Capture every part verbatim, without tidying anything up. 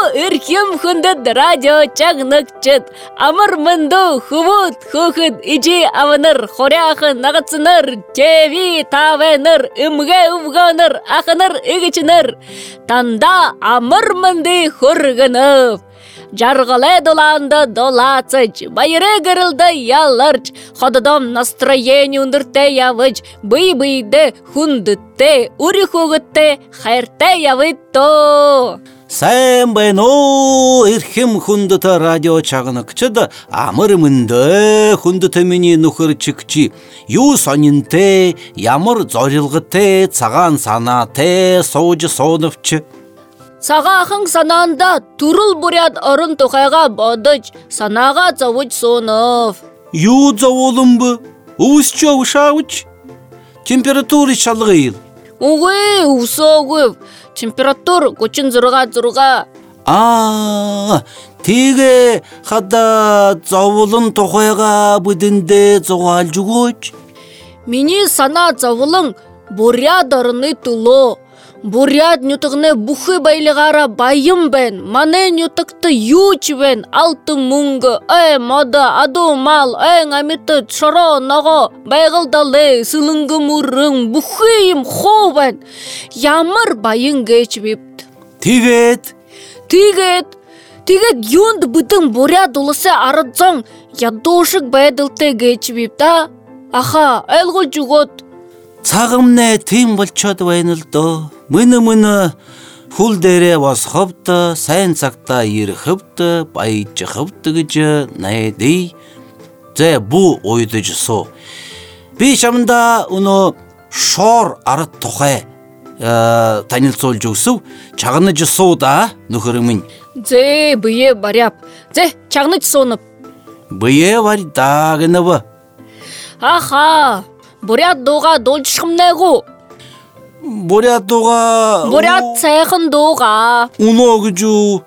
эрхем хүндэд радио чагнагчд амар мэнду хөвөд хөөхөд ижи аванар хоряхан нагацнар теви тавенар имгэ увганар ахнар игичнар танда амар мэнди хөргөнөв жаргале доланда долацыч байре гырылды яларч хододом настроение ундырте явыч бый-быйды хундытте ури хөгөтте хайрте явытто. Сайн байна уу? Эрхэм хүндэт радио чагнагчд амар мэнде хүндэт миний нөхөр чигчи юу сонинтэй ямар зорилготой цагаан санаатай сууж суунавч. Цагаахан санаанда төрөл буряд орон тухайга бодож санаага зовж суунав. Юу зовуулан бë? Өвсч өвшаавч? Температур шалгыйл. Үгүй өвсөөгүй. Температур гучин зурга зурга. Аа, тэгээ хада зовуулан тухайга бүдэндээ зугаалж өгөөч. Миний санаа зовлон буряд орны тулоо. Буряд нютгны бүхий баялгаараа баян байна. Манай нютгт юуч байна? Алтын мөнгө, ай мода, аду мал, ай амьтад, шороо, ногоо, байгальдалэ, сэлэнгэн мөрөн бүхий юм хоо байна. Ямар баян гэж бивд. Тэгээд Тэгээд тэгээд юунд бүдэн буряд улсын арзан ядуу шиг байдалтай гэж бивда. Аха, ойлгож өгөөд. цагамнэ тийм болчоод байна л доо. Мөн мөн хүл дээрээ босховд сайн цагта ирэхвд баяжхвд гэж найдаа. Зэ бу уйдаж суу. Би шамда өнөө шоор ард тухай танилцуулж өгсөв. Чагнаж суудаа нөхөр минь. Зэ бие баряп. Зэ чагнаж суунав. Бие бар даагнав. Аха. Буряд дууга дуулжшмнэгүү. Буряд дууга Буряд сайхан дууга. Уноо гэж үү?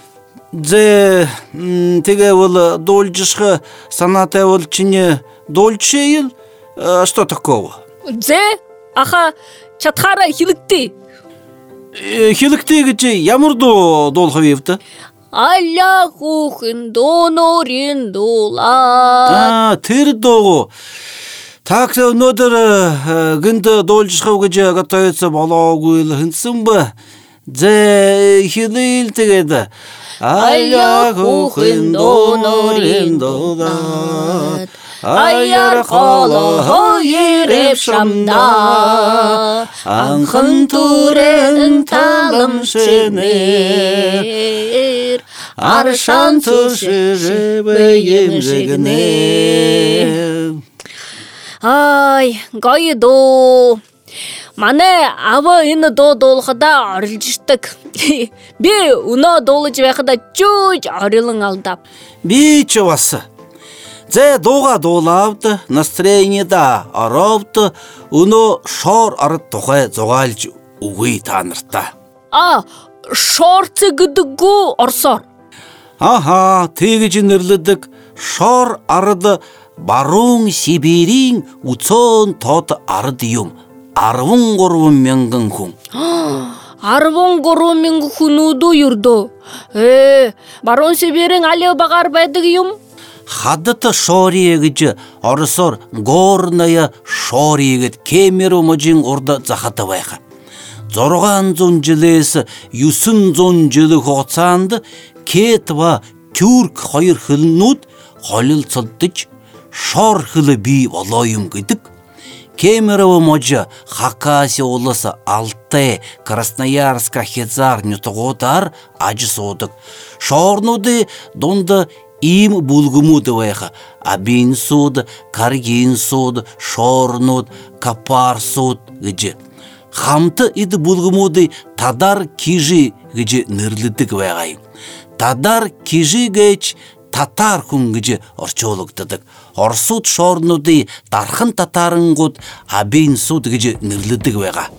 Зэ тэгээ бол дуулжшх санаатай бол чиний дуулжшээл что такого? Зэ аха чатхаараа хилэгтэй. Хилэгтэй гэж ямар дуу дуулах вэ? Аля хүүхэн дуунуурын дуулаа. Аа тэр дуу. Так өнөөдөр гэнт дуулжхав гэж готовиться болоогүй л хэнсэн ба. Зэ хилээл тэгээд аля хүүхэн дуунуурын дуулаа. Аяр холо хоёрып шамда анхан түрэн таламшэнэр аршан туршэрэбэ емжэгнэ. Ай, гоё дуу. Манай ава энэ дуу дуулахада орилж ирдэг. Би өнөө дуулж байхада чүүж орилон алдав. Би ч бас. Зэ дууга дуулавд настроение да оровд өнөө шоор ард тухай зугаалж өгье та нартаа. А шоорц гэдэггүй орсоор. Аха, тэгж нэрлэдэг шоор ард баруун Сибирийн үцөөн тод ард юм. арван гурван мянган хүн. арван гурван мянган хүн өдөө юрдөө. Э, баруун Сибирийн алив багаар байдаг юм. Хадат шорие гэж оросоор горная шорие гэд Кемер мужийн урд захад байх. зургаан зуун жилээс есөн зуун жил хугацаанд Кет ба Тюрк хоёр хөлнүүд холилцолдож шоор хөл бий болоо юм гэдэг. Кемер муж Хакасия улс Алтай, Красноярска, Хязар нутгуудаар аж суудаг. Шоорнуудын дунд ийм бүлгэмүүд байх. Абин суд, Каргин суд, шоорнууд, Капар суд гэж. Хамт эд бүлгэмүүдийг Тадар Кижи гэж нэрлэдэг байгаа юм. Тадар Кижи гэж татар хүн гэж орчуулагддаг. Оросууд шоорнуудыг дархан татарангууд Абин суд гэж нэрлэдэг байгаа.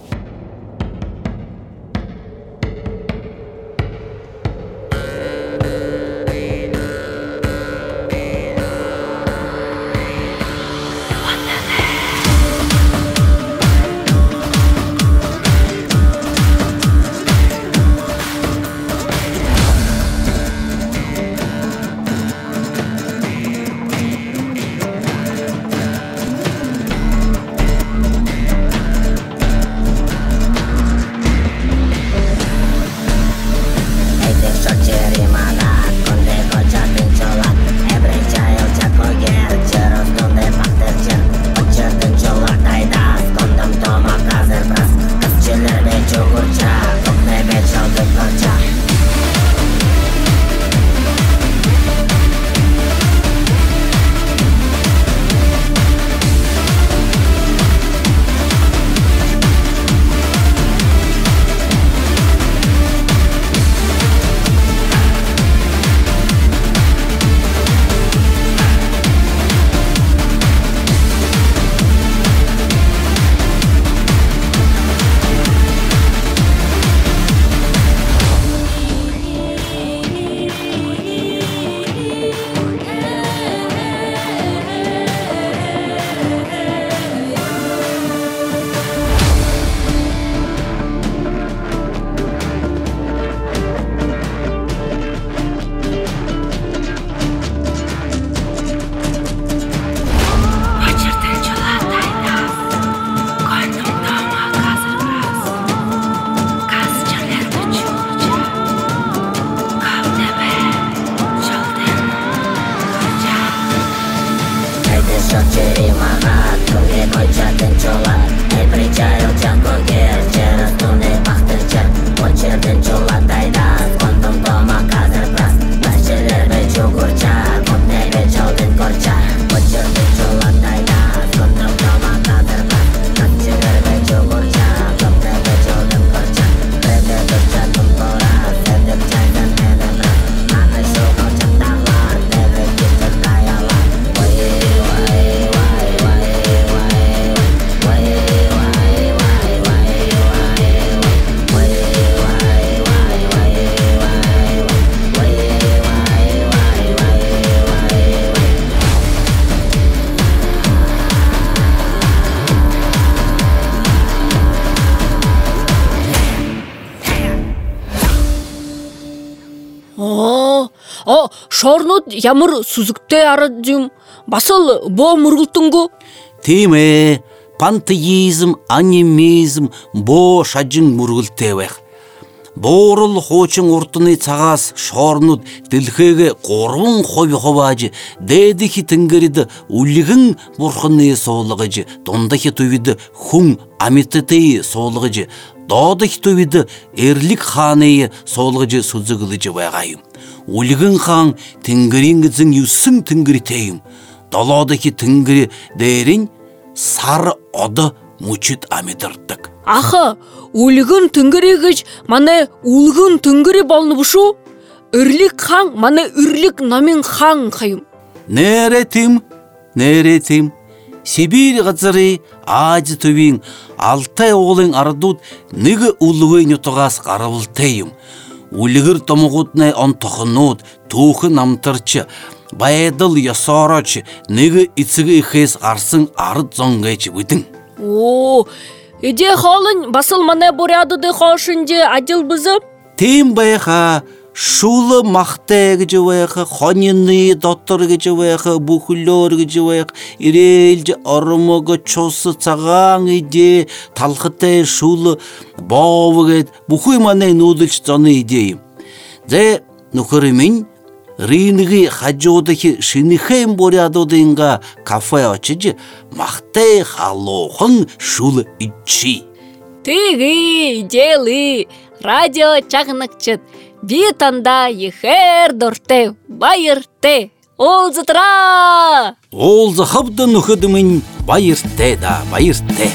О, о, шорнут ямар сүзгтэй арад юм. Басыл бо мургултунгу. Тиме, пантеизм, анимизм бо шажин мургултэй байх. Боорол хуучин уртны цагаас шорнууд дэлхэгээ гурван хувь хувааж дээдих тэнгэрид үлгэн бурхны суулгаж дундах төвид хүн амиттей суулгаж доодох төвид эрлэг хааны суулгаж сүзэглэж байгаа юм. Үлгэн хаан тэнгэрийн эзэн юусэн тэнгэртэй юм. Долоодох тэнгэр дээрэн сар од мөчөд амьдардаг. Аха, үлгэн тэнгэрий гэж манай үлгэн тэнгэрий болно биш үү? Эрлэг хаан манай эрлэг намын хаан хаям. Нэрэ тийм, нэрэ тийм. Сибирь газрын Аз төвийн Алтай уулын ардууд нэг үлгэн нутгаас гарвалтай юм. Үлгэр домгуудны он тохнууд түүхэн намтарч байдал ёсоороч нэг эцэгийнхээс гарсан ард зон гэж бүдэн. Оо, иде хоолн басыл манай бурядыды хоошинже ажил бызып. Тийм байха шул махтай гэж байха, хоньны дотор гэж байха, бүхлөөр гэж байх, ирээлж ормог чус цагаан иде талхтай шул боовгээд бүхий манай нүүдэлж зоны иде юм. Зэ нөхөр минь Ринги хажуудах шинэхэн бурядуудынга кафе очиж махтай халуухан шул ичи. Тиги, жели, радио чагнакчыт, би танда ихэр дуртай, баяртай, олзытра. Олзы хабда нөхөд минь баяртай да, баяртай.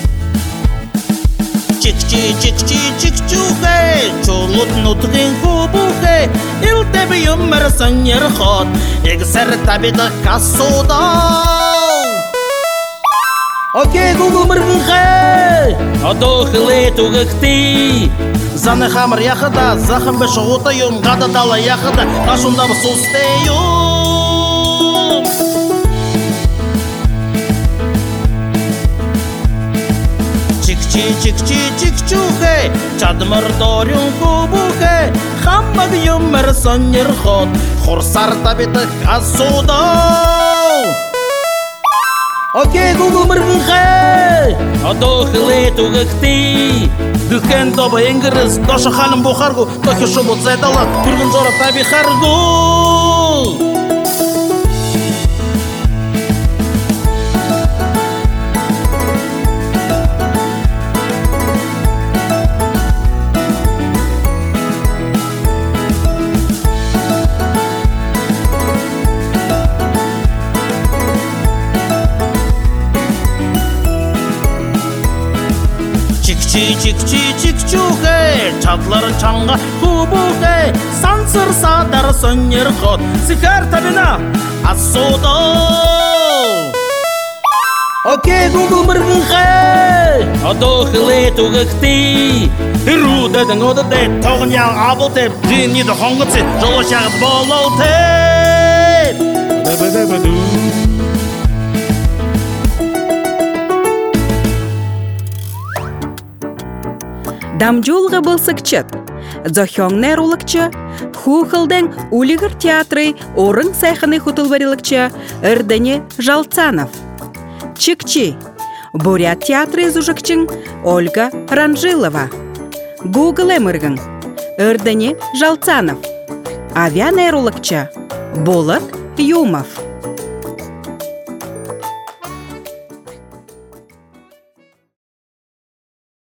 Чикчи чикчи чикчуге чулут нутгийн хубуге илтэб юмэр саньер хот эгсэр табида кассуда. Окей, Google мэргэнхэ одоо хилээ түгэгти заны хамар яхада захам бэ шогута юм гада дала яхада ташунда бусустэй юм. Чикчи чикчи чикчуге чадмар дорюн хубуге хамбаг юмэр саньер хот хурсар табида кассуда. Окей, Google мэргэнхэ одоо хилээ түгэгти дүхэн доба ингэрс доша ханым бухаргу тохи шубут зайдала түргэн зора таби харгу. Чикчи чикчи чикчуге чадлар чанга хубуге сансыр садар соньер хот сихар табина асуда. Окей, Google мэргэнхэ одоо хилээ түгэгти руда дангода дэ тогн ян аболтэй жини дэ хонгоци жолошаг бололтэй. Дамжуулга былсыкчыт, зохёңнер улыкчы, хухылдың улигыр театры орын сайханы хутылварилыкчы Эрдене Жалцанов. Чикчи, Бурят театры зужыкчың Ольга Ранжилова. Google эмыргың Эрдене Жалцанов. Авианер улыкчы Болот Юмов.